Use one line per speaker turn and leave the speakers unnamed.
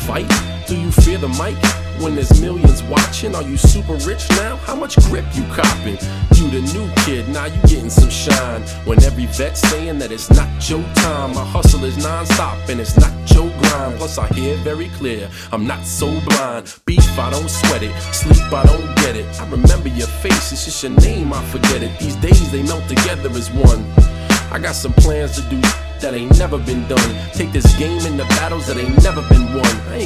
fight? Do you fear the mic? When there's millions watching, are you super rich now? How much grip you copping? You the new kid, now you getting some shine. When every vet saying that it's not your time. My hustle is non-stop and it's not your grind. Plus I hear very clear, I'm not so blind. Beef, I don't sweat it. Sleep, I don't get it. I remember your face, it's just your name, I forget it. These days they melt together as one. I got some plans to do that ain't never been done. Take this game into battles that ain't never been won. I ain't